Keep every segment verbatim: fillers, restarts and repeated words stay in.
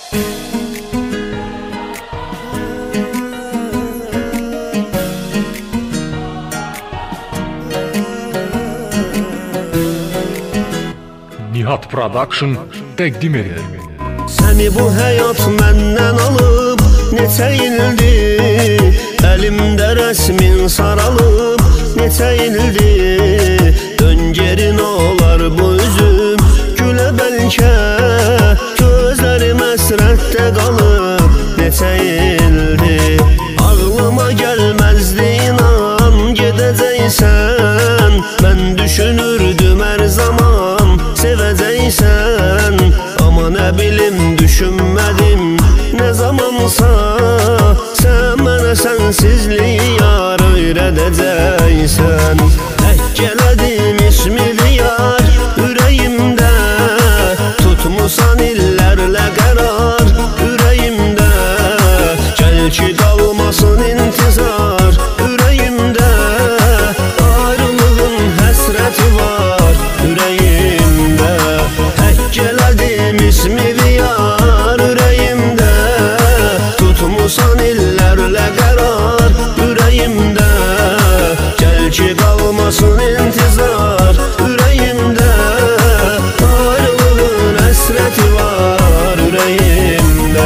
Nihat Production təqdim edir. Səni bu həyat məndən alıb neçə ildir, əlimdə rəsmin saralıb neçə ildir. Dön geri nə olar bu üzüm gülə bəlkə, gözlərim əsrətdə qalıb neçə ildir. Ağlıma gəlməzdi inan gedəcəksən, mən düşünürdüm hər zaman sevəcəksən. Amma nə bilim düşünmədim nə zamansa, sən mənə sənsizliyi yar öyrədəcəksən. Tək elədim ismini yar ürəyimdə, tutmusan illərlə qərar ürəyimdə. Gəl ki qalmasın intizar ürəyimdə, ayrılığın həsrəti var ürəyimdə. Tək elədim ismini yar ürəyimdə, tutmusan illərlə qərar ürəyimdə. Gəl ki qalmasın intizar ürəyimdə, ayrılığın həsrəti var ürəyimdə.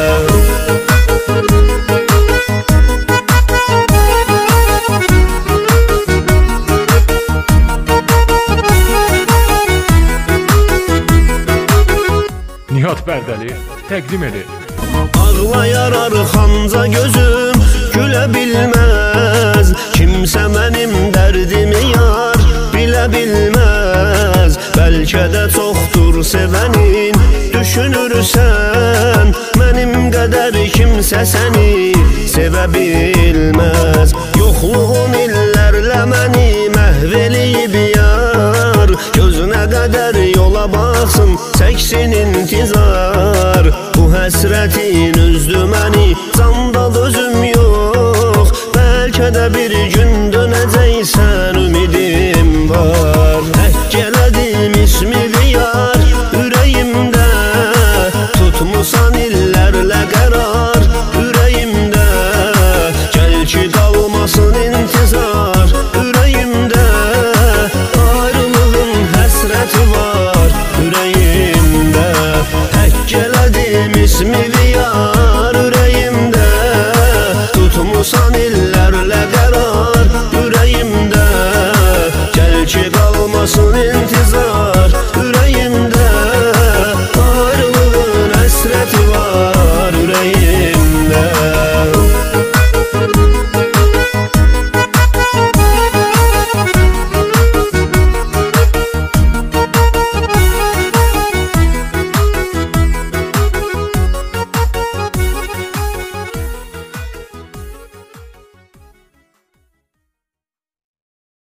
Nihat Bərdəli təqdim edir. Ağlayar arxanca gözüm gülə bilməz, kimsə mənim dərdimi yar bilə bilməz. Bəlkə də çoxdur sevənin düşünürsən, mənim qədər kimsə səni sevə bilməz. Yoxluğun illərlə məni məhv eləyib yar, gözünə qədər yola baxsın çəksin intizar. Bu həsrətin üzdü məni, canda dözüm yox, bəlkə də bir gün dönəcəksən ümidim var. Tək elədim ismini yar ürəyimdə, tutmusan illərlə qərar ürəyimdə. Gəl ki qalmasın intizar ürəyimdə, ayrılığın həsrəti var ürəyimdə. Tək elədim ismini yar ürəyimdə, tutmusan illərlə qərar ürəyimdə. Gəl ki qalmasın intizar